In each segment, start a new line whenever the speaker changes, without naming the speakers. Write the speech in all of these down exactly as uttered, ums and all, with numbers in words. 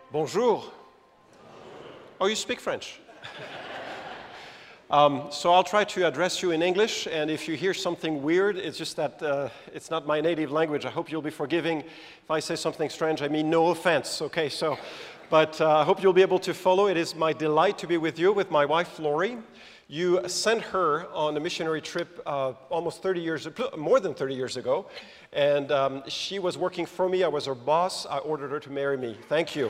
Bonjour. Oh, you speak French. um, so I'll try to address you in English, and if you hear something weird, it's just that uh, it's not my native language. I hope you'll be forgiving if I say something strange. I mean, no offense, okay? So, but uh, I hope you'll be able to follow. It is my delight to be with you, with my wife, Lori. You sent her on a missionary trip uh, almost thirty years, more than thirty years ago, and um, she was working for me. I was her boss. I ordered her to marry me. Thank you.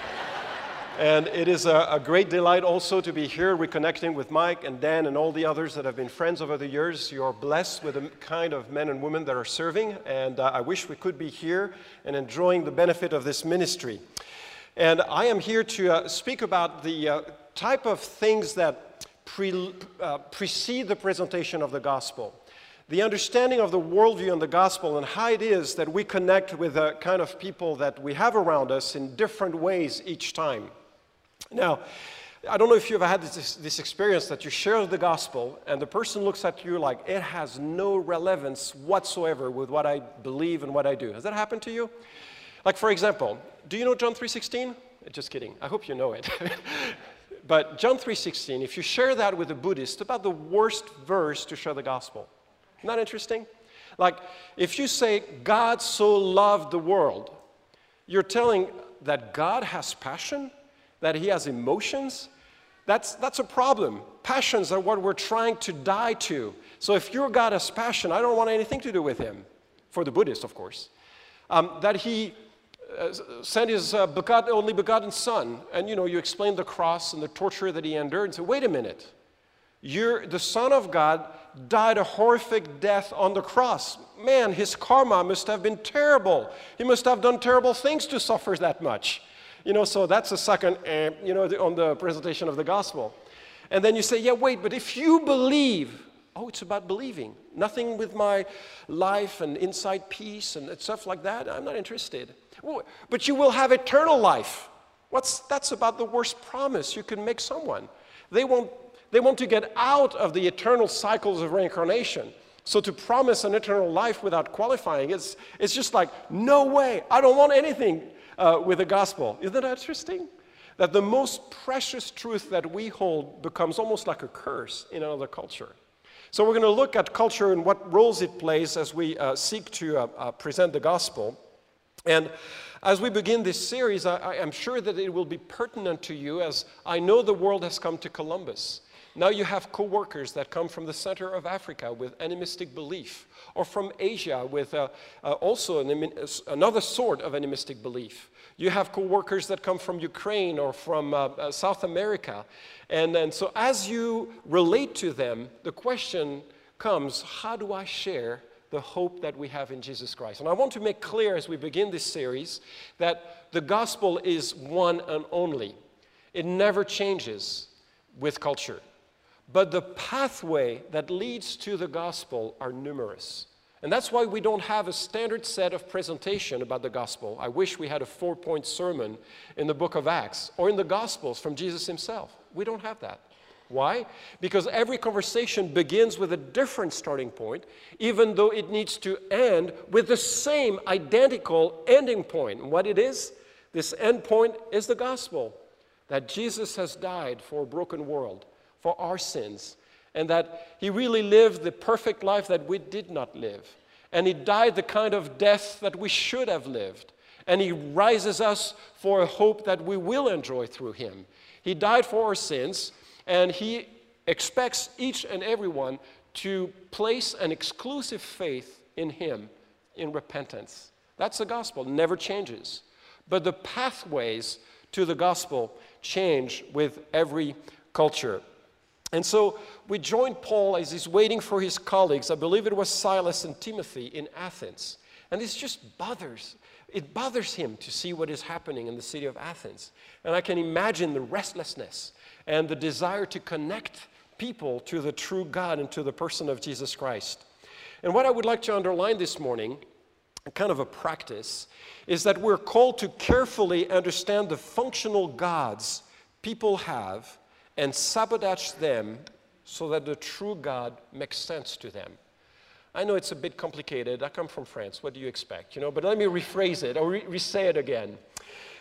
And it is a, a great delight also to be here reconnecting with Mike and Dan and all the others that have been friends over the years. You're blessed with the kind of men and women that are serving, and uh, I wish we could be here and enjoying the benefit of this ministry. And I am here to uh, speak about the uh, type of things that pre, uh, precede the presentation of the gospel. The understanding of the worldview and the gospel and how it is that we connect with the kind of people that we have around us in different ways each time. Now, I don't know if you've ever had this, this experience that you share the gospel and the person looks at you like it has no relevance whatsoever with what I believe and what I do. Has that happened to you? Like, for example, do you know John three sixteen? Just kidding. I hope you know it. But John three sixteen, if you share that with a Buddhist, about the worst verse to share the gospel. Isn't that interesting? Like, if you say, God so loved the world, you're telling that God has passion, that he has emotions. That's, that's a problem. Passions are what we're trying to die to. So if your God has passion, I don't want anything to do with him, for the Buddhist, of course. Um, that he uh, sent his uh, begot, only begotten son, and you know, you explain the cross and the torture that he endured, and say, wait a minute. You're, the Son of God died a horrific death on the cross. Man, his karma must have been terrible. He must have done terrible things to suffer that much. You know, so that's a second, eh, you know, on the presentation of the gospel. And then you say, yeah, wait, but if you believe, oh, it's about believing. Nothing with my life and inside peace and stuff like that. I'm not interested. Oh, but you will have eternal life. What's, that's about the worst promise you can make someone. They won't They want to get out of the eternal cycles of reincarnation. So to promise an eternal life without qualifying, it's, it's just like, no way, I don't want anything uh, with the gospel. Isn't that interesting? That the most precious truth that we hold becomes almost like a curse in another culture. So we're going to look at culture and what roles it plays as we uh, seek to uh, uh, present the gospel. And as we begin this series, I, I am sure that it will be pertinent to you, as I know the world has come to Columbus. Now you have co-workers that come from the center of Africa with animistic belief, or from Asia with uh, uh, also an, another sort of animistic belief. You have co-workers that come from Ukraine or from uh, uh, South America. And, and so as you relate to them, the question comes, how do I share the hope that we have in Jesus Christ? And I want to make clear as we begin this series that the gospel is one and only. It never changes with culture. But the pathway that leads to the gospel are numerous. And that's why we don't have a standard set of presentation about the gospel. I wish we had a four-point sermon in the book of Acts or in the Gospels from Jesus himself. We don't have that. Why? Because every conversation begins with a different starting point, even though it needs to end with the same identical ending point. And what it is? This end point is the gospel, that Jesus has died for a broken world, for our sins, and that he really lived the perfect life that we did not live. And he died the kind of death that we should have lived. And he rises us for a hope that we will enjoy through him. He died for our sins, and he expects each and everyone to place an exclusive faith in him, in repentance. That's the gospel, never changes. But the pathways to the gospel change with every culture. And so we joined Paul as he's waiting for his colleagues. I believe it was Silas and Timothy in Athens. And this just bothers, it bothers him to see what is happening in the city of Athens. And I can imagine the restlessness and the desire to connect people to the true God and to the person of Jesus Christ. And what I would like to underline this morning, kind of a practice, is that we're called to carefully understand the functional gods people have and sabotage them so that the true God makes sense to them. I know it's a bit complicated. I come from France. What do you expect? You know, but let me rephrase it or re- re-say it again.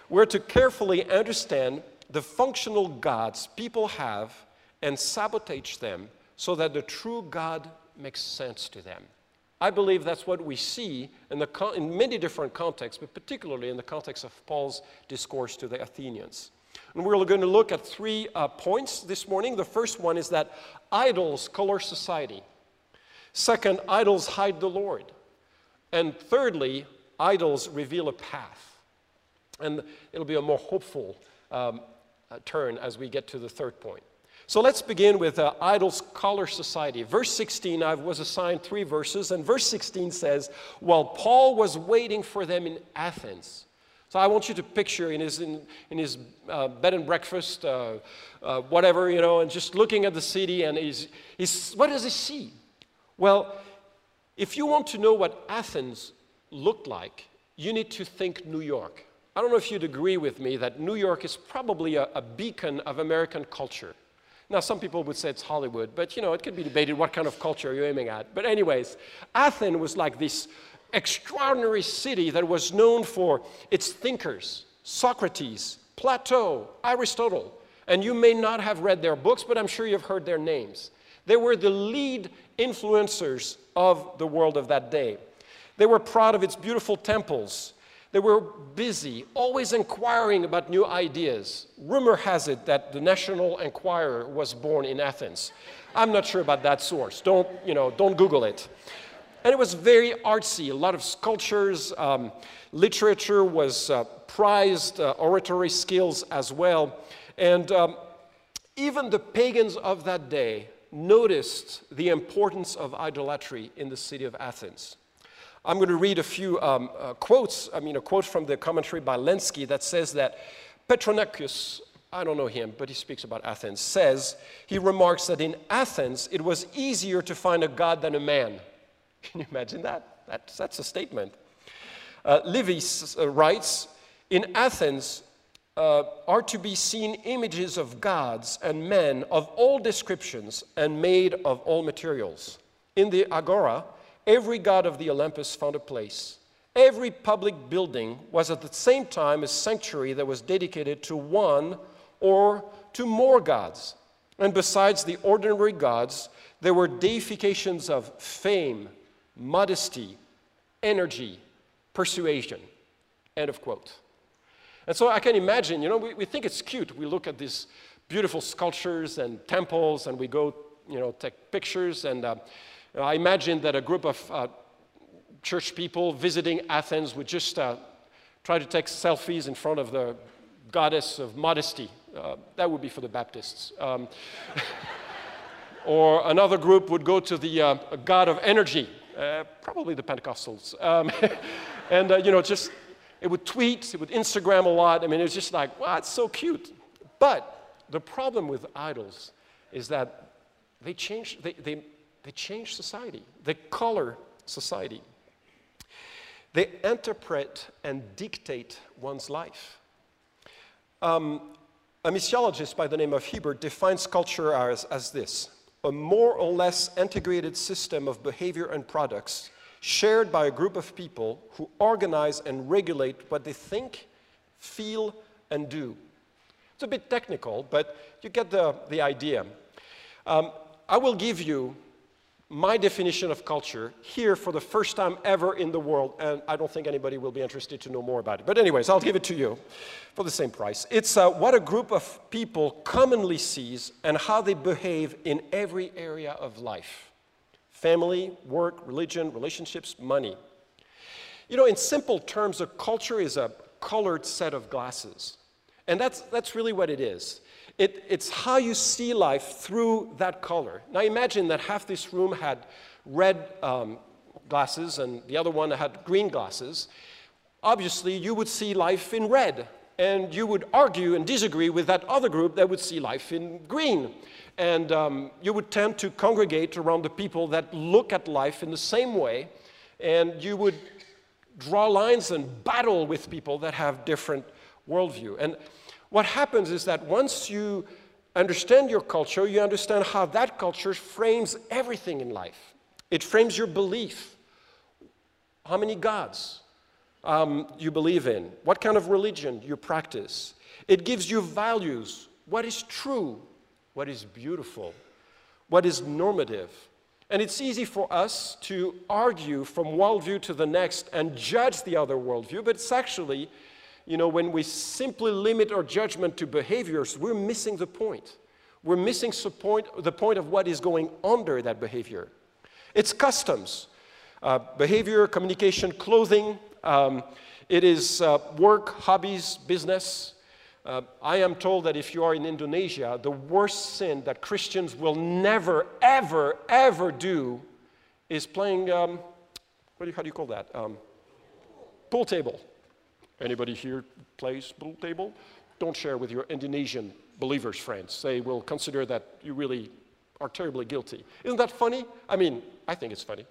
We're to carefully understand the functional gods people have and sabotage them so that the true God makes sense to them. I believe that's what we see in, the con in many different contexts, but particularly in the context of Paul's discourse to the Athenians. And we're going to look at three uh, points this morning. The first one is that idols color society. Second, idols hide the Lord. And thirdly, idols reveal a path. And it'll be a more hopeful um, uh, turn as we get to the third point. So let's begin with uh, idols color society. Verse sixteen, I was assigned three verses, and verse sixteen says, while Paul was waiting for them in Athens. So I want you to picture in his, in, in his uh, bed and breakfast, uh, uh, whatever, you know, and just looking at the city, and he's, he's, what does he see? Well, if you want to know what Athens looked like, you need to think New York. I don't know if you'd agree with me that New York is probably a, a beacon of American culture. Now, some people would say it's Hollywood, but, you know, it could be debated what kind of culture you're aiming at. But anyways, Athens was like this extraordinary city that was known for its thinkers, Socrates, Plato, Aristotle. And you may not have read their books, but I'm sure you've heard their names. They were the lead influencers of the world of that day. They were proud of its beautiful temples. They were busy, always inquiring about new ideas. Rumor has it that the National Enquirer was born in Athens. I'm not sure about that source. Don't, you know, don't Google it. And it was very artsy, a lot of sculptures. Um, literature was uh, prized, uh, oratory skills as well. And um, even the pagans of that day noticed the importance of idolatry in the city of Athens. I'm going to read a few um, uh, quotes. I mean, a quote from the commentary by Lenski that says that Petronius, I don't know him, but he speaks about Athens, says, he remarks that in Athens, it was easier to find a god than a man. Can you imagine that? That's, that's a statement. Uh, Livy uh, writes, in Athens uh, are to be seen images of gods and men of all descriptions and made of all materials. In the Agora, every god of the Olympus found a place. Every public building was at the same time a sanctuary that was dedicated to one or to more gods. And besides the ordinary gods, there were deifications of fame, modesty, energy, persuasion. End of quote. And so I can imagine, you know, we, we think it's cute. We look at these beautiful sculptures and temples, and we go, you know, take pictures, and uh, I imagine that a group of uh, church people visiting Athens would just uh, try to take selfies in front of the goddess of modesty. Uh, that would be for the Baptists. Um, or another group would go to the uh, god of energy, uh, probably the Pentecostals. Um, and, uh, you know, just, it would tweet, it would Instagram a lot. I mean, it was just like, wow, it's so cute. But the problem with idols is that they change, they, they, They change society. They color society. They interpret and dictate one's life. Um, a missiologist by the name of Hebert defines culture as, as this: a more or less integrated system of behavior and products shared by a group of people who organize and regulate what they think, feel, and do. It's a bit technical, but you get the, the idea. Um, I will give you my definition of culture here for the first time ever in the world, and I don't think anybody will be interested to know more about it. But anyways, I'll give it to you for the same price. It's uh, what a group of people commonly sees and how they behave in every area of life: family, work, religion, relationships, money. You know, in simple terms, a culture is a colored set of glasses. And that's, that's really what it is. It, it's how you see life through that color. Now imagine that half this room had red um, glasses and the other one had green glasses. Obviously, you would see life in red, and you would argue and disagree with that other group that would see life in green. And um, you would tend to congregate around the people that look at life in the same way, and you would draw lines and battle with people that have different worldview. And what happens is that once you understand your culture, you understand how that culture frames everything in life. It frames your belief. How many gods? um, you believe in, what kind of religion you practice. It gives you values, what is true, what is beautiful, what is normative. And it's easy for us to argue from worldview to the next and judge the other worldview, but it's actually, you know, when we simply limit our judgment to behaviors, we're missing the point. We're missing the point, the point of what is going under that behavior. It's customs, uh, behavior, communication, clothing. Um, it is uh, work, hobbies, business. Uh, I am told that if you are in Indonesia, the worst sin that Christians will never, ever, ever do is playing, um, what do you, how do you call that? Um, pool table. Anybody here plays pool table? Don't share with your Indonesian believers' friends. They will consider that you really are terribly guilty. Isn't that funny? I mean, I think it's funny.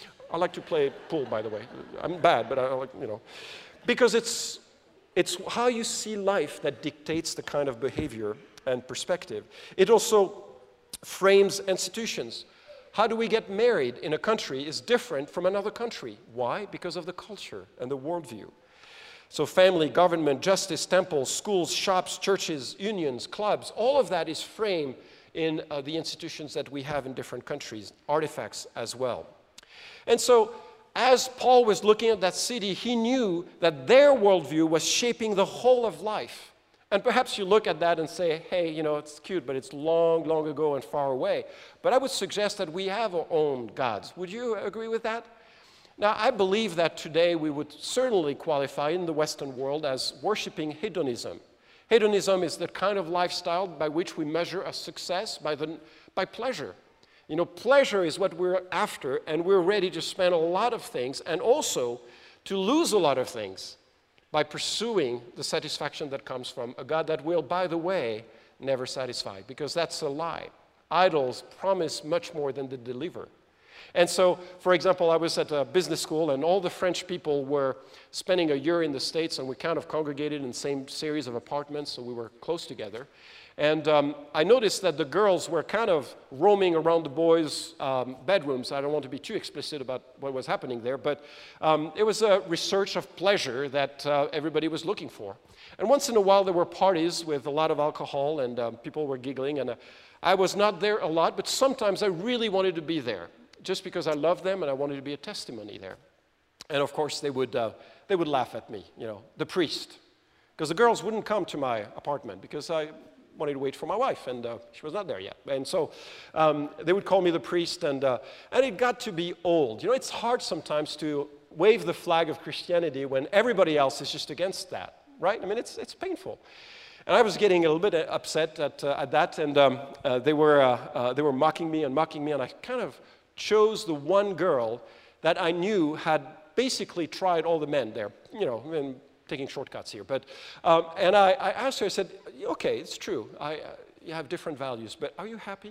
I like to play pool, by the way. I'm bad, but I like, you know. Because it's, it's how you see life that dictates the kind of behavior and perspective. It also frames institutions. How do we get married in a country is different from another country. Why? Because of the culture and the worldview. So family, government, justice, temples, schools, shops, churches, unions, clubs, all of that is framed in uh, the institutions that we have in different countries, artifacts as well. And so as Paul was looking at that city, he knew that their worldview was shaping the whole of life. And perhaps you look at that and say, hey, you know, it's cute, but it's long, long ago and far away. But I would suggest that we have our own gods. Would you agree with that? Now, I believe that today we would certainly qualify in the Western world as worshiping hedonism. Hedonism is the kind of lifestyle by which we measure a success by, the, by pleasure. You know, pleasure is what we're after, and we're ready to spend a lot of things and also to lose a lot of things by pursuing the satisfaction that comes from a God that will, by the way, never satisfy, because that's a lie. Idols promise much more than they deliver. And so, for example, I was at a business school, and all the French people were spending a year in the States, and we kind of congregated in the same series of apartments, so we were close together. And um, I noticed that the girls were kind of roaming around the boys' um, bedrooms. I don't want to be too explicit about what was happening there, but um, it was a research of pleasure that uh, everybody was looking for. And once in a while, there were parties with a lot of alcohol, and um, people were giggling, and uh, I was not there a lot, but sometimes I really wanted to be there, just because I loved them and I wanted to be a testimony there. And of course, they would, uh, they would laugh at me, you know, the priest. Because the girls wouldn't come to my apartment because I wanted to wait for my wife, and uh, she was not there yet. And so um, they would call me the priest, and, uh, and it got to be old. You know, it's hard sometimes to wave the flag of Christianity when everybody else is just against that, right? I mean, it's, it's painful. And I was getting a little bit upset at, uh, at that, and um, uh, they, were, uh, uh, they were mocking me and mocking me, and I kind of chose the one girl that I knew had basically tried all the men there, you know, and taking shortcuts here. But, um, and I, I asked her, I said, okay, it's true, I, uh, you have different values, but are you happy?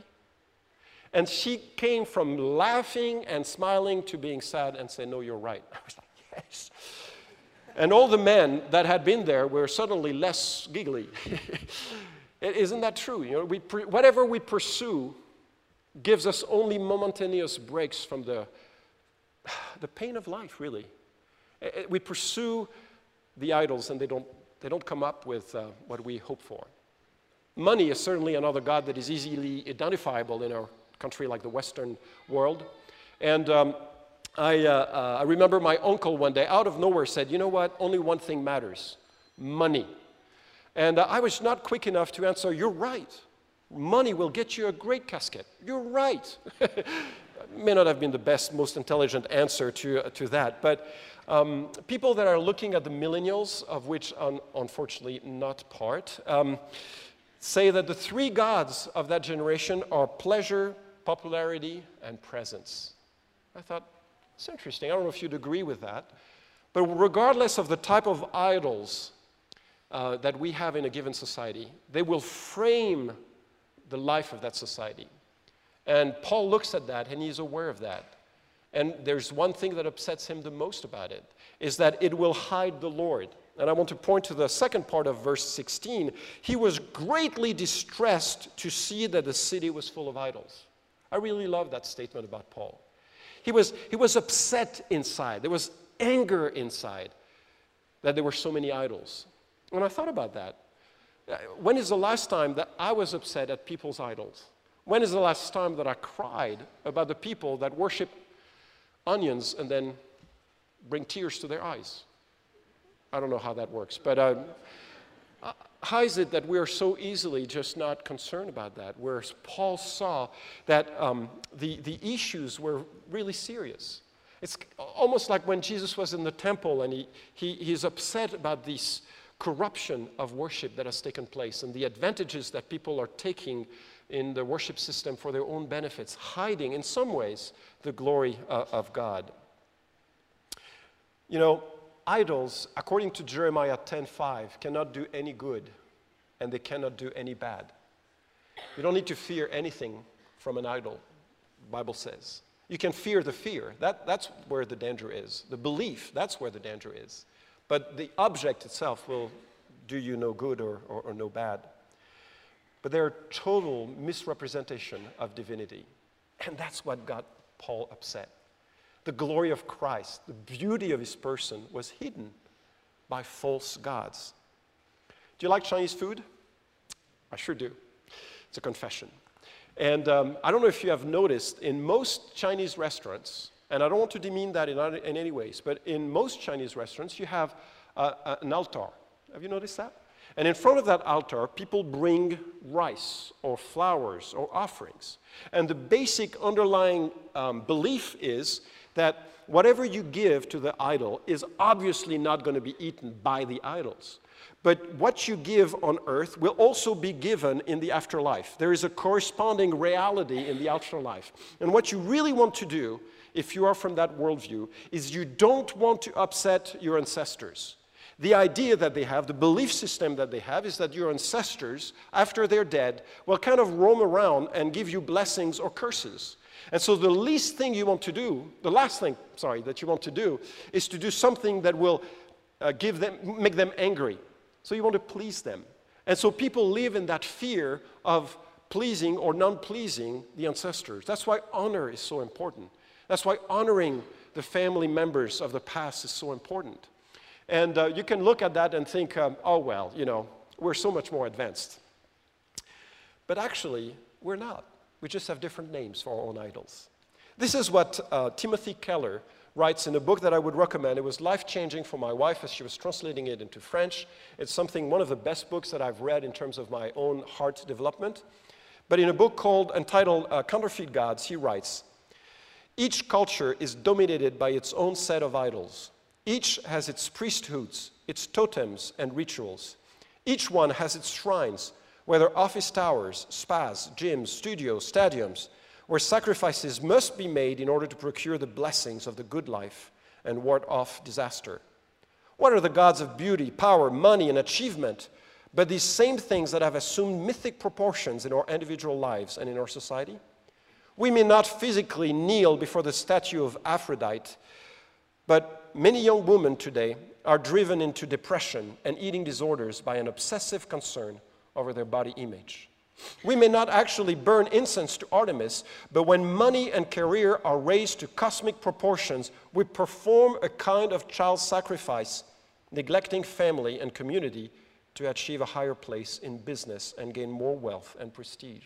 And she came from laughing and smiling to being sad and saying, no, you're right. I was like, yes. And all the men that had been there were suddenly less giggly. Isn't that true? You know, we whatever we pursue gives us only momentaneous breaks from the, the pain of life, really. We pursue the idols, and they don't, they don't come up with uh, what we hope for. Money is certainly another god that is easily identifiable in our country like the Western world. And um, I, uh, uh, I remember my uncle one day, out of nowhere, said, you know what, only one thing matters, money. And uh, I was not quick enough to answer, you're right. Money will get you a great casket. You're right. May not have been the best, most intelligent answer to, uh, to that, but um, people that are looking at the millennials, of which I'm unfortunately not part, um, say that the three gods of that generation are pleasure, popularity, and presence. I thought, it's interesting. I don't know if you'd agree with that, but regardless of the type of idols uh, that we have in a given society, they will frame the life of that society. And Paul looks at that, and he's aware of that. And there's one thing that upsets him the most about it, is that it will hide the Lord. And I want to point to the second part of verse sixteen. He was greatly distressed to see that the city was full of idols. I really love that statement about Paul. He was, he was upset inside. There was anger inside. that there were so many idols. When I thought about that, when is the last time that I was upset at people's idols? When is the last time that I cried about the people that worship onions and then bring tears to their eyes? I don't know how that works, but uh, how is it that we are so easily just not concerned about that? Whereas Paul saw that um, the, the issues were really serious. It's almost like when Jesus was in the temple and he, he, he's upset about this corruption of worship that has taken place and the advantages that people are taking in the worship system for their own benefits, hiding in some ways the glory uh, of God. You know, idols, according to Jeremiah ten five, cannot do any good and they cannot do any bad. You don't need to fear anything from an idol, the Bible says. You can fear the fear. That, that's where the danger is. The belief, that's where the danger is. But the object itself will do you no good or, or, or no bad. But they're total misrepresentation of divinity. And that's what got Paul upset. The glory of Christ, the beauty of his person was hidden by false gods. Do you like Chinese food? I sure do. It's a confession. And um, I don't know if you have noticed, in most Chinese restaurants, and I don't want to demean that in, in any ways, but in most Chinese restaurants, you have uh, an altar. Have you noticed that? And in front of that altar, people bring rice or flowers or offerings. And the basic underlying um, belief is that whatever you give to the idol is obviously not going to be eaten by the idols. But what you give on earth will also be given in the afterlife. There is a corresponding reality in the afterlife. And what you really want to do, if you are from that worldview, is you don't want to upset your ancestors. The idea that they have, the belief system that they have, is that your ancestors, after they're dead, will kind of roam around and give you blessings or curses. And so the least thing you want to do, the last thing, sorry, that you want to do, is to do something that will uh, give them, make them angry. So you want to please them. And so people live in that fear of pleasing or non-pleasing the ancestors. That's why honor is so important. That's why honoring the family members of the past is so important. And uh, you can look at that and think, um, oh, well, you know, we're so much more advanced. But actually, we're not. We just have different names for our own idols. This is what uh, Timothy Keller writes in a book that I would recommend. It was life-changing for my wife as she was translating it into French. It's something, one of the best books that I've read in terms of my own heart development. But in a book called, entitled uh, Counterfeit Gods, he writes, each culture is dominated by its own set of idols. Each has its priesthoods, its totems and rituals. Each one has its shrines, whether office towers, spas, gyms, studios, stadiums, where sacrifices must be made in order to procure the blessings of the good life and ward off disaster. What are the gods of beauty, power, money, and achievement, but these same things that have assumed mythic proportions in our individual lives and in our society? We may not physically kneel before the statue of Aphrodite, but many young women today are driven into depression and eating disorders by an obsessive concern over their body image. We may not actually burn incense to Artemis, but when money and career are raised to cosmic proportions, we perform a kind of child sacrifice, neglecting family and community to achieve a higher place in business and gain more wealth and prestige.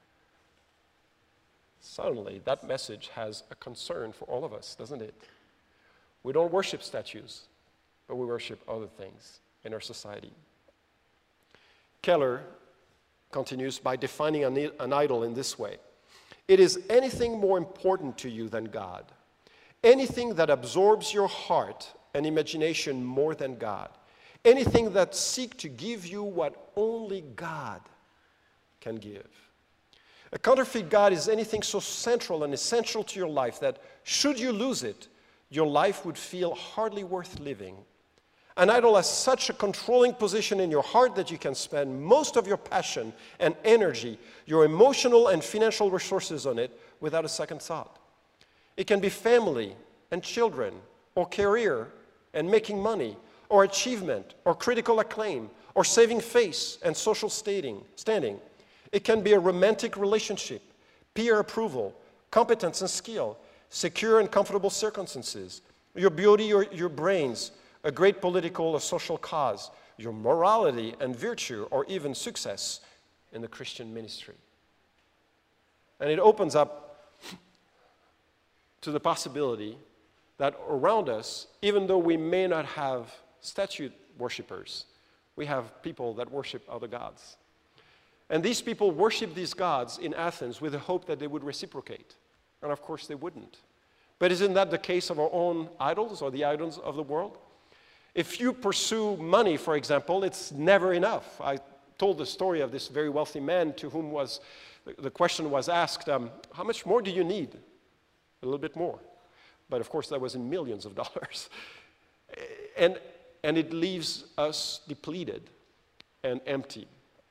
Suddenly, that message has a concern for all of us, doesn't it? We don't worship statues, but we worship other things in our society. Keller continues by defining an, an idol in this way. It is anything more important to you than God, anything that absorbs your heart and imagination more than God, anything that seeks to give you what only God can give. A counterfeit God is anything so central and essential to your life that should you lose it, your life would feel hardly worth living. An idol has such a controlling position in your heart that you can spend most of your passion and energy, your emotional and financial resources on it without a second thought. It can be family and children, or career and making money, or achievement, or critical acclaim, or saving face and social standing. It can be a romantic relationship, peer approval, competence and skill, secure and comfortable circumstances, your beauty or your brains, a great political or social cause, your morality and virtue, or even success in the Christian ministry. And it opens up to the possibility that around us, even though we may not have statue worshippers, we have people that worship other gods. And these people worship these gods in Athens with the hope that they would reciprocate. And of course they wouldn't. But isn't that the case of our own idols or the idols of the world? If you pursue money, for example, it's never enough. I told the story of this very wealthy man to whom was, the question was asked, um, how much more do you need? A little bit more. But of course that was in millions of dollars. And, and it leaves us depleted and empty.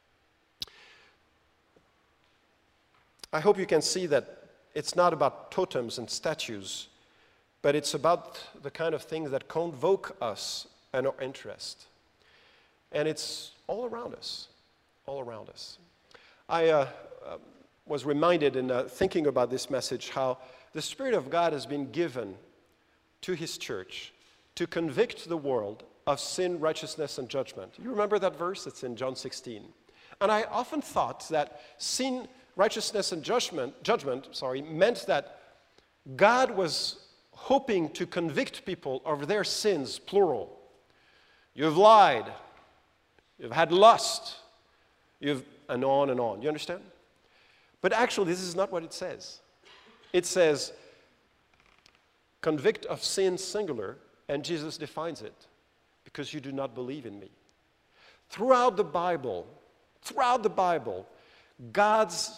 I hope you can see that it's not about totems and statues, but it's about the kind of things that convoke us and our interest. And it's all around us, all around us. I uh, uh, was reminded in uh, thinking about this message how the Spirit of God has been given to His church to convict the world of sin, righteousness, and judgment. You remember that verse? It's in John sixteen. And I often thought that sin, righteousness, and judgment, judgment sorry, meant that God was hoping to convict people of their sins, plural. You've lied, you've had lust, you've, and on and on. You understand? But actually, this is not what it says. It says, convict of sin, singular, and Jesus defines it, because you do not believe in me. Throughout the Bible, throughout the Bible, God's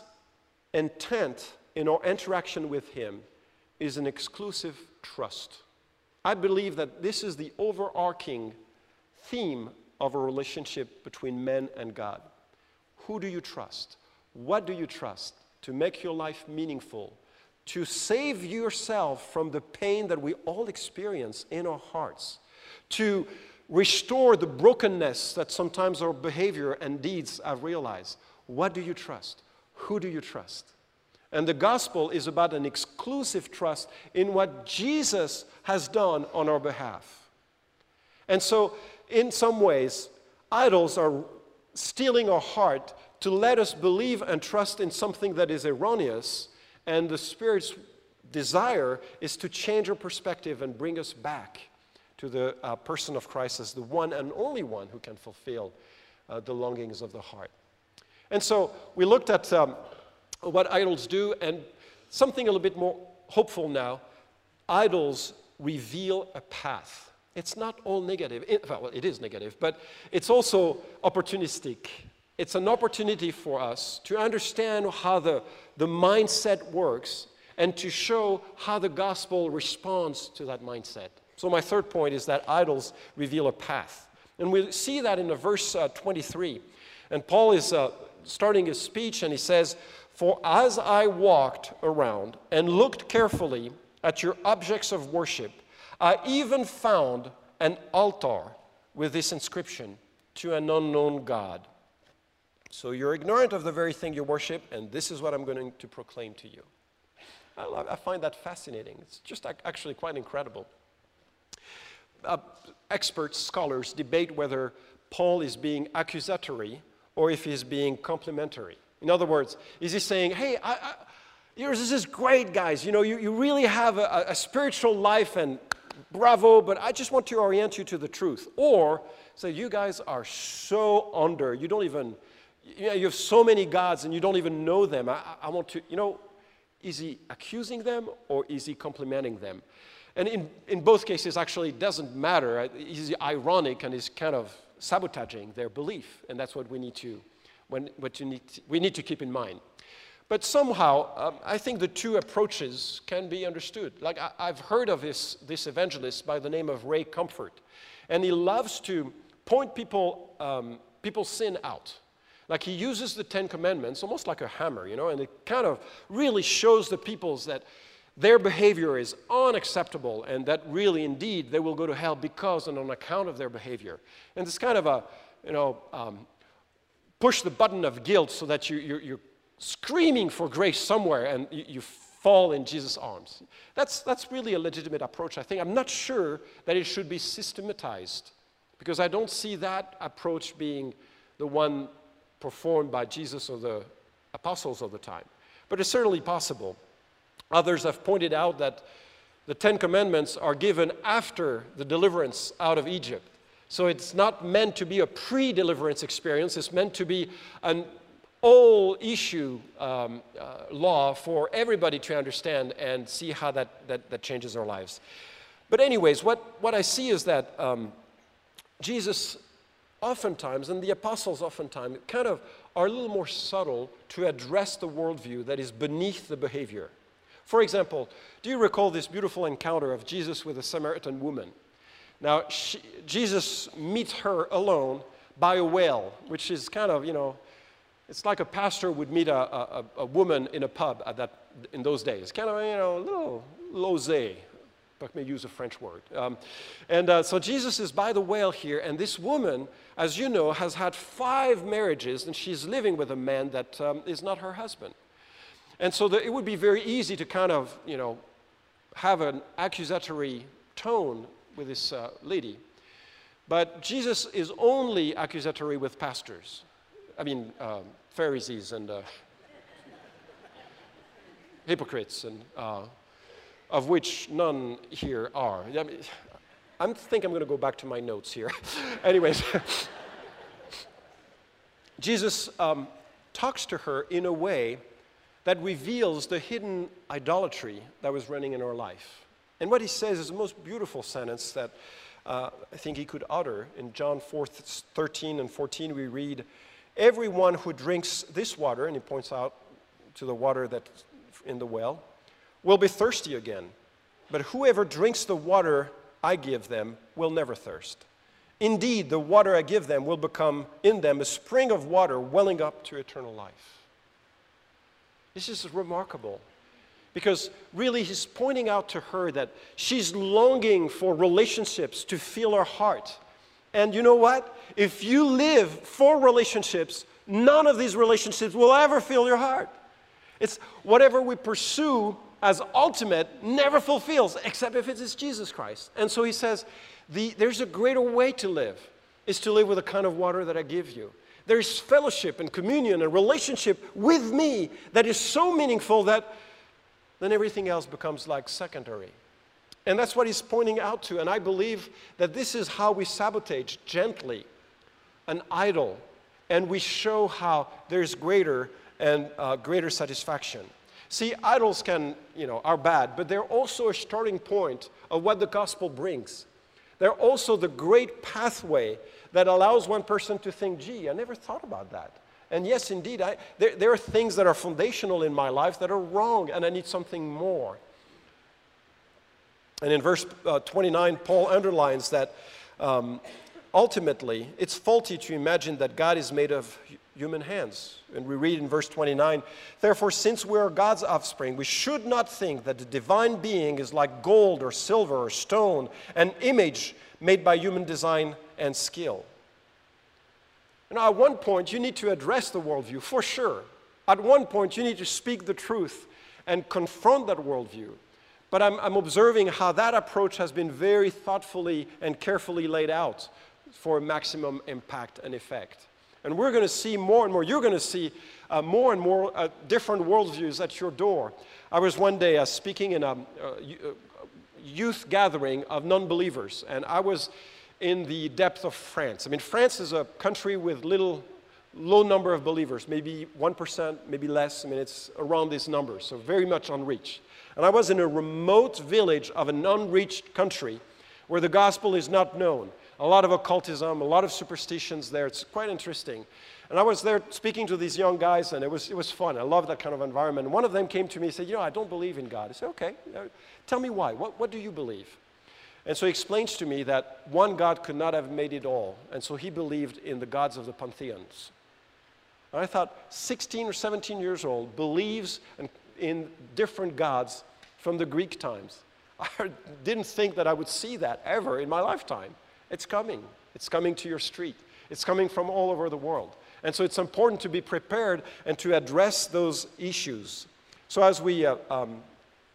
intent in our interaction with Him is an exclusive trust. I believe that this is the overarching theme of a relationship between men and God. Who do you trust? What do you trust to make your life meaningful, to save yourself from the pain that we all experience in our hearts, to restore the brokenness that sometimes our behavior and deeds have realized? What do you trust? Who do you trust? And the gospel is about an exclusive trust in what Jesus has done on our behalf. And so, in some ways, idols are stealing our heart to let us believe and trust in something that is erroneous, and the Spirit's desire is to change our perspective and bring us back to the uh, person of Christ as the one and only one who can fulfill uh, the longings of the heart. And so we looked at um, what idols do, and something a little bit more hopeful now. Idols reveal a path. It's not all negative. It, well, it is negative, but it's also opportunistic. It's an opportunity for us to understand how the, the mindset works and to show how the gospel responds to that mindset. So my third point is that idols reveal a path. And we see that in the verse uh, twenty-three. And Paul is uh, starting his speech, and he says, "For as I walked around and looked carefully at your objects of worship, I even found an altar with this inscription, to an unknown God. So you're ignorant of the very thing you worship, and this is what I'm going to proclaim to you." I, love, I find that fascinating. It's just actually quite incredible. Uh, experts, scholars, debate whether Paul is being accusatory or if he's being complimentary. In other words, is he saying, hey, I, I, yours this is great, guys. You know, you, you really have a, a spiritual life, and bravo, but I just want to orient you to the truth. Or say, you guys are so under, you don't even, you know, you have so many gods and you don't even know them. I, I want to, you know, is he accusing them or is he complimenting them? And in, in both cases, actually, it doesn't matter. He's ironic and is kind of sabotaging their belief. And that's what we need to, when, what you need to, we need to keep in mind. But somehow, um, I think the two approaches can be understood. Like, I, I've heard of this, this evangelist by the name of Ray Comfort. And he loves to point people, um, people's sin out. Like, he uses the Ten Commandments almost like a hammer, you know, and it kind of really shows the peoples that their behavior is unacceptable and that really, indeed, they will go to hell because and on account of their behavior. And it's kind of a, you know, um, push the button of guilt so that you, you're, you're screaming for grace somewhere and you, you fall in Jesus' arms. That's, that's really a legitimate approach, I think. I'm not sure that it should be systematized, because I don't see that approach being the one performed by Jesus or the apostles of the time. But it's certainly possible. Others have pointed out that the Ten Commandments are given after the deliverance out of Egypt. So it's not meant to be a pre-deliverance experience. It's meant to be an all-issue um, uh, law for everybody to understand and see how that, that, that changes our lives. But anyways, what, what I see is that um, Jesus oftentimes, and the apostles oftentimes, kind of are a little more subtle to address the worldview that is beneath the behavior. For example, do you recall this beautiful encounter of Jesus with a Samaritan woman? Now, she, Jesus meets her alone by a well, which is kind of, you know, it's like a pastor would meet a, a, a woman in a pub at that, in those days. Kind of, you know, a little losé, if I may use a French word. Um, and uh, so Jesus is by the well here, and this woman, as you know, has had five marriages, and she's living with a man that um, is not her husband. And so the, it would be very easy to kind of, you know, have an accusatory tone with this uh, lady. But Jesus is only accusatory with pastors. I mean, um, Pharisees and uh, hypocrites, and uh, of which none here are. I mean, I think I'm going to go back to my notes here. Anyways, Jesus um, talks to her in a way that reveals the hidden idolatry that was running in her life. And what he says is the most beautiful sentence that uh, I think he could utter. In John four, thirteen and fourteen, we read, "Everyone who drinks this water," and he points out to the water that's in the well, "will be thirsty again. But whoever drinks the water I give them will never thirst. Indeed, the water I give them will become in them a spring of water welling up to eternal life." This is remarkable, because really he's pointing out to her that she's longing for relationships to fill her heart. And you know what? If you live for relationships, none of these relationships will ever fill your heart. It's whatever we pursue as ultimate never fulfills, except if it is Jesus Christ. And so he says, the, there's a greater way to live, is to live with the kind of water that I give you. There's fellowship and communion and relationship with me that is so meaningful that then everything else becomes like secondary. And that's what he's pointing out to. And I believe that this is how we sabotage gently an idol, and we show how there's greater and uh, greater satisfaction. See, idols can, you know, are bad, but they're also a starting point of what the gospel brings. They're also the great pathway that allows one person to think, gee, I never thought about that. And yes, indeed, I, there, there are things that are foundational in my life that are wrong, and I need something more. And in verse uh, twenty-nine, Paul underlines that um, ultimately, it's faulty to imagine that God is made of human hands. And we read in verse twenty-nine, "Therefore, since we are God's offspring, we should not think that the divine being is like gold or silver or stone, an image made by human design and skill." Now, at one point, you need to address the worldview, for sure. At one point, you need to speak the truth and confront that worldview. But I'm, I'm observing how that approach has been very thoughtfully and carefully laid out for maximum impact and effect. And we're going to see more and more, you're going to see uh, more and more uh, different worldviews at your door. I was one day uh, speaking in a, a youth gathering of non-believers, and I was in the depth of France. I mean, France is a country with little, low number of believers, maybe one percent, maybe less. I mean, it's around these numbers, so very much unreached. And I was in a remote village of an unreached country where the gospel is not known. A lot of occultism, a lot of superstitions there. It's quite interesting. And I was there speaking to these young guys, and it was, it was fun. I love that kind of environment. And one of them came to me and said, you know, I don't believe in God. I said, okay, tell me why. What, what do you believe? And so he explains to me that one God could not have made it all. And so he believed in the gods of the pantheons. And I thought, sixteen or seventeen years old, believes in, in different gods from the Greek times. I didn't think that I would see that ever in my lifetime. It's coming. It's coming to your street. It's coming from all over the world. And so it's important to be prepared and to address those issues. So as we uh, um,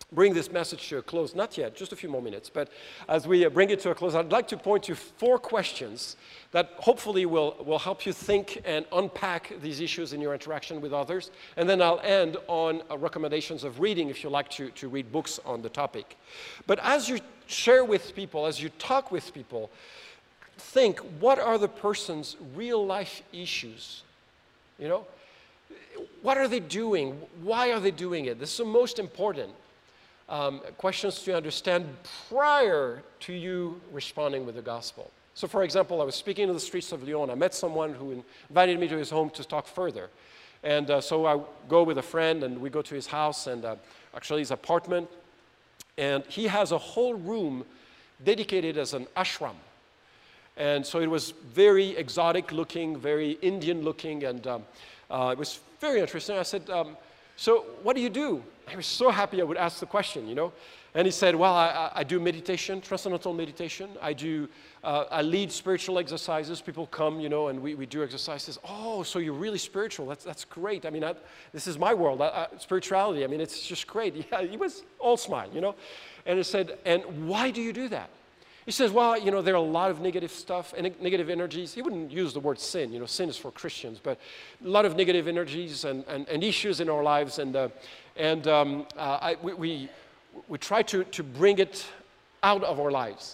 bring this message to a close, not yet, just a few more minutes, but as we uh, bring it to a close, I'd like to point to four questions that hopefully will, will help you think and unpack these issues in your interaction with others. And then I'll end on uh, recommendations of reading if you like to, to read books on the topic. But as you share with people, as you talk with people, think, what are the person's real life issues? You know, what are they doing? Why are they doing it? This is the most important. Um, questions to understand prior to you responding with the gospel. So for example, I was speaking in the streets of Lyon. I met someone who invited me to his home to talk further. And uh, so I go with a friend and we go to his house and uh, actually his apartment. And he has a whole room dedicated as an ashram. And so it was very exotic looking, very Indian looking, and um, uh, it was very interesting. I said, um, so what do you do? I was so happy I would ask the question, you know. And he said, well, I, I do meditation, transcendental meditation. I do, uh, I lead spiritual exercises. People come, you know, and we, we do exercises. Oh, so you're really spiritual. That's, that's great. I mean, I, this is my world, I, I, spirituality. I mean, it's just great. Yeah, he was all smile, you know. And he said, and why do you do that? He says, well, you know, there are a lot of negative stuff and negative energies. He wouldn't use the word sin. You know, sin is for Christians. But a lot of negative energies and, and, and issues in our lives. And, uh, and um, uh, I, we, we, we try to, to bring it out of our lives.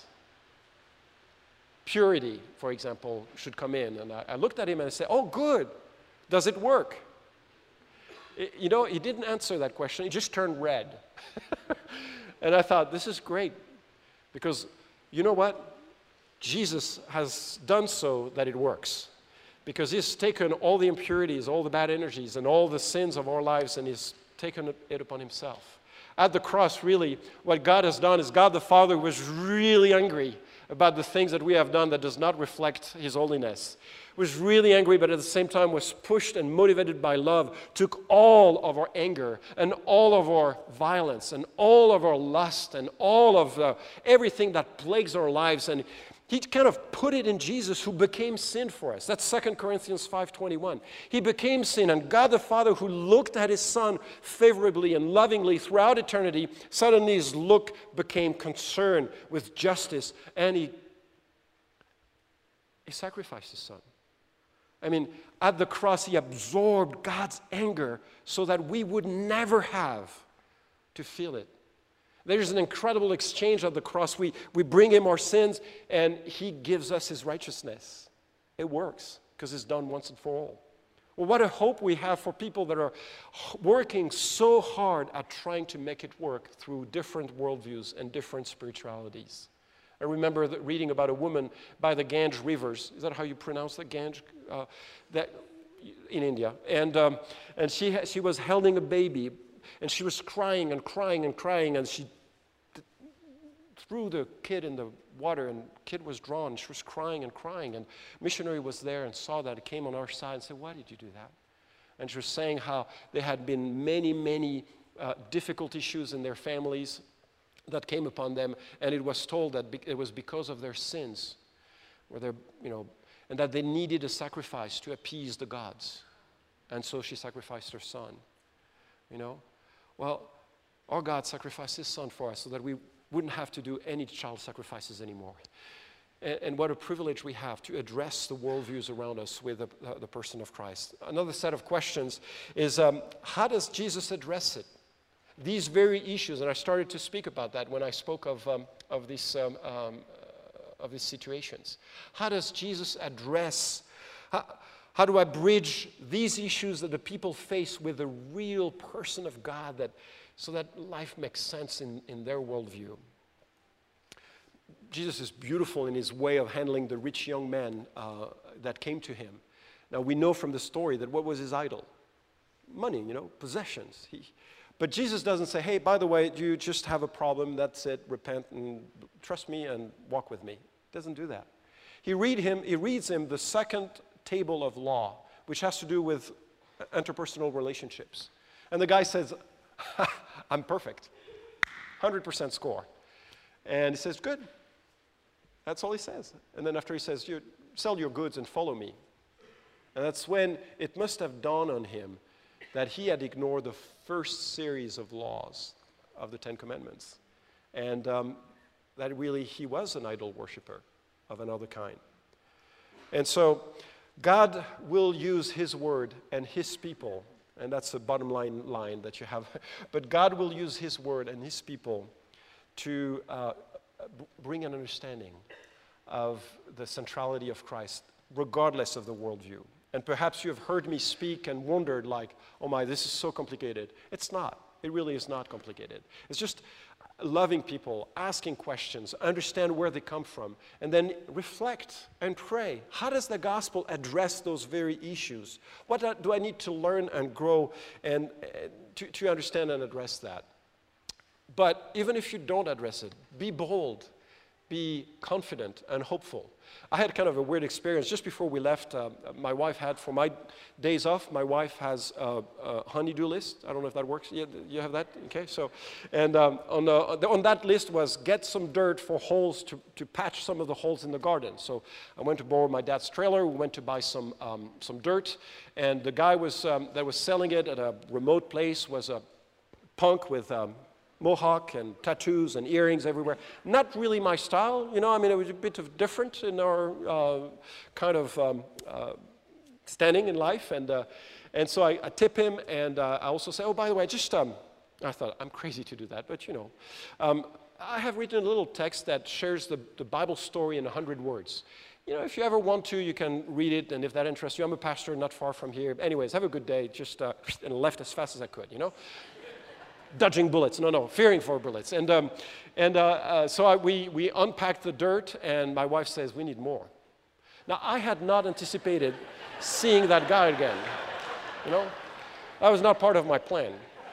Purity, for example, should come in. And I, I looked at him and I said, oh, good. Does it work? It, you know, he didn't answer that question. He just turned red. And I thought, this is great. Because you know what? Jesus has done so that it works. Because he's taken all the impurities, all the bad energies, and all the sins of our lives, and he's taken it upon himself. At the cross, really, what God has done is God the Father was really angry about the things that we have done that does not reflect his holiness. Was really angry, but at the same time was pushed and motivated by love, took all of our anger and all of our violence and all of our lust and all of uh, everything that plagues our lives, and he kind of put it in Jesus, who became sin for us. That's Second Corinthians five twenty-one. He became sin, and God the Father, who looked at his Son favorably and lovingly throughout eternity, suddenly his look became concerned with justice, and he, he sacrificed his Son. I mean, at the cross, he absorbed God's anger so that we would never have to feel it. There's an incredible exchange at the cross. We, we bring him our sins, and he gives us his righteousness. It works because it's done once and for all. Well, what a hope we have for people that are working so hard at trying to make it work through different worldviews and different spiritualities. I remember reading about a woman by the Ganges rivers. Is that how you pronounce that, Ganges? Uh, that, in India. And, um, and she, she was holding a baby, and she was crying and crying and crying, and she threw the kid in the water, and the kid was drawn. She was crying and crying, and missionary was there and saw that. It came on our side and said, why did you do that? And she was saying how there had been many, many uh, difficult issues in their families that came upon them, and it was told that it was because of their sins, or their, you know, and that they needed a sacrifice to appease the gods. And so she sacrificed her son. You know? Well, our God sacrificed his Son for us so that we wouldn't have to do any child sacrifices anymore. And, and what a privilege we have to address the worldviews around us with the, uh, the person of Christ. Another set of questions is, um, how does Jesus address it? These very issues, and I started to speak about that when I spoke of, um, of, these, um, um, of these situations. How does Jesus address, how, how do I bridge these issues that the people face with the real person of God, that, so that life makes sense in, in their worldview? Jesus is beautiful in his way of handling the rich young man uh, that came to him. Now we know from the story that what was his idol? Money, you know, possessions. He, But Jesus doesn't say, hey, by the way, you just have a problem, that's it, repent and trust me and walk with me. He doesn't do that. He, read him, he reads him the second table of law, which has to do with interpersonal relationships. And the guy says, I'm perfect, one hundred percent score. And he says, good. That's all he says. And then after he says, you sell your goods and follow me. And that's when it must have dawned on him that he had ignored the first series of laws. of the Ten Commandments. And um, that really he was an idol worshiper of another kind. And so God will use his word and his people, and that's the bottom line line that you have, but God will use his word and his people to uh, bring an understanding of the centrality of Christ, regardless of the worldview. And perhaps you have heard me speak and wondered like, oh my, this is so complicated. It's not. It really is not complicated. It's just loving people, asking questions, understand where they come from, and then reflect and pray. How does the gospel address those very issues? What do I need to learn and grow and uh, to, to understand and address that? But even if you don't address it, be bold, be confident and hopeful. I had kind of a weird experience. Just before we left, uh, my wife had, for my days off, my wife has a, a honey-do list. I don't know if that works. You, you have that? Okay, so, and um, on, uh, on that list was get some dirt for holes to, to patch some of the holes in the garden. So I went to borrow my dad's trailer. We went to buy some, um, some dirt, and the guy was, um, that was selling it at a remote place was a punk with um, mohawk and tattoos and earrings everywhere. Not really my style, you know, I mean, it was a bit of different in our uh, kind of um, uh, standing in life. And, uh, and so I, I tip him, and uh, I also say, oh, by the way, just, um, I thought, I'm crazy to do that, but you know. Um, I have written a little text that shares the, the Bible story in a hundred words. You know, if you ever want to, you can read it, and if that interests you, I'm a pastor not far from here. Anyways, have a good day, just, uh, and left as fast as I could, you know. Dodging bullets, no, no, fearing for bullets. And, um, and uh, uh, so I, we, we unpacked the dirt, and my wife says, we need more. Now, I had not anticipated seeing that guy again, you know? That was not part of my plan.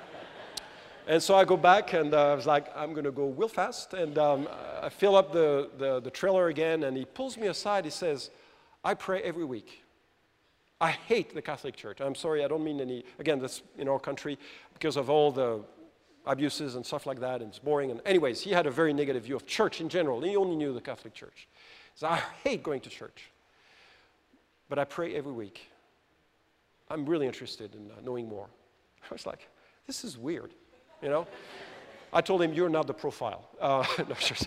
And so I go back, and uh, I was like, I'm going to go real fast, and um, I fill up the, the, the trailer again, and he pulls me aside. He says, I pray every week. I hate the Catholic Church. I'm sorry, I don't mean any, again, that's in our country because of all the abuses and stuff like that, and it's boring. And anyways, he had a very negative view of church in general. He only knew the Catholic Church. So I hate going to church, but I pray every week. I'm really interested in uh, knowing more. I was like, this is weird, you know? I told him, you're not the profile. Uh, no, just,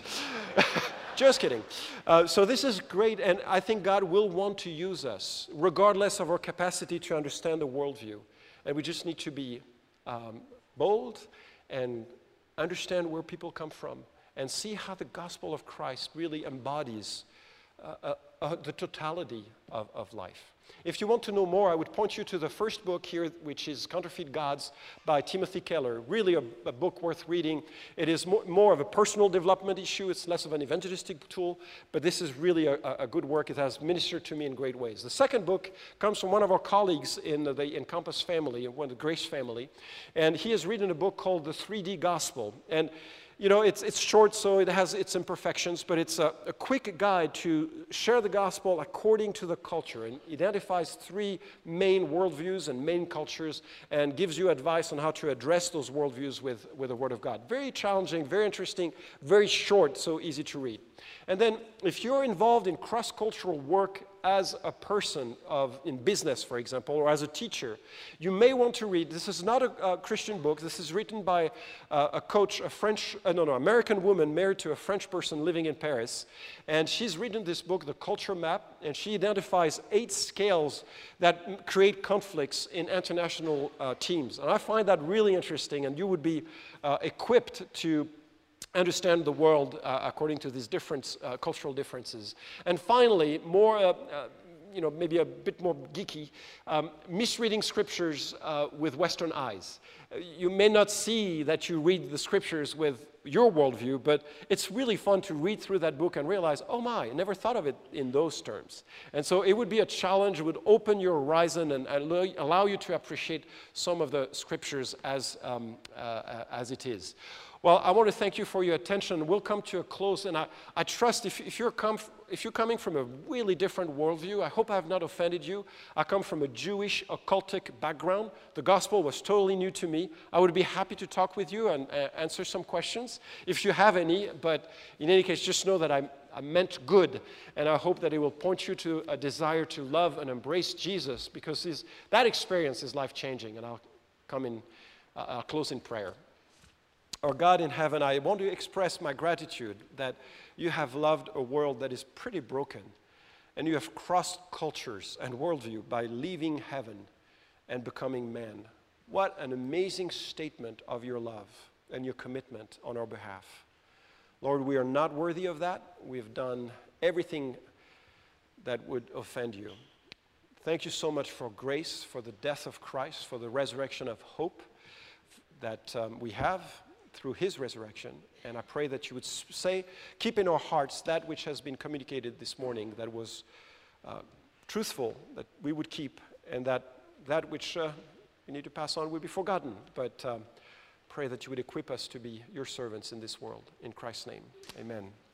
just kidding. Uh, so this is great, and I think God will want to use us, regardless of our capacity to understand the worldview. And we just need to be um, bold and understand where people come from and see how the gospel of Christ really embodies uh, uh, uh, the totality of, of life. If you want to know more, I would point you to the first book here, which is Counterfeit Gods by Timothy Keller. Really a, a book worth reading. It is more, more of a personal development issue. It's less of an evangelistic tool, but this is really a, a good work. It has ministered to me in great ways. The second book comes from one of our colleagues in the Encompass family, one of the Grace family, and he has written a book called The three D Gospel. And you know, it's, it's short, so it has its imperfections, but it's a, a quick guide to share the gospel according to the culture, and identifies three main worldviews and main cultures and gives you advice on how to address those worldviews with, with the Word of God. Very challenging, very interesting, very short, so easy to read. And then if you're involved in cross-cultural work as a person of, in business, for example, or as a teacher, you may want to read, this is not a, a Christian book, this is written by uh, a coach, a French, uh, no, no, American woman married to a French person living in Paris, and she's written this book, The Culture Map, and she identifies eight scales that create conflicts in international uh, teams. And I find that really interesting, and you would be uh, equipped to understand the world uh, according to these different uh, cultural differences. And finally, more, uh, uh, you know, maybe a bit more geeky, um, misreading scriptures uh, with Western eyes. Uh, you may not see that you read the scriptures with your worldview, but it's really fun to read through that book and realize, oh my, I never thought of it in those terms. And so it would be a challenge, it would open your horizon and allow you to appreciate some of the scriptures as, um, uh, as it is. Well, I want to thank you for your attention. We'll come to a close, and I, I trust if, if, you're come, if you're coming from a really different worldview, I hope I have not offended you. I come from a Jewish occultic background. The gospel was totally new to me. I would be happy to talk with you and uh, answer some questions if you have any, but in any case, just know that I'm, I meant good, and I hope that it will point you to a desire to love and embrace Jesus, because his, that experience is life-changing, and I'll come in, uh, I'll close in prayer. Our God in heaven, I want to express my gratitude that you have loved a world that is pretty broken, and you have crossed cultures and worldview by leaving heaven and becoming man. What an amazing statement of your love and your commitment on our behalf. Lord, we are not worthy of that. We've done everything that would offend you. Thank you so much for grace, for the death of Christ, for the resurrection of hope that um, we have through his resurrection. And I pray that you would say, keep in our hearts that which has been communicated this morning that was uh, truthful, that we would keep, and that that which uh, we need to pass on will be forgotten. But um, pray that you would equip us to be your servants in this world. In Christ's name, amen.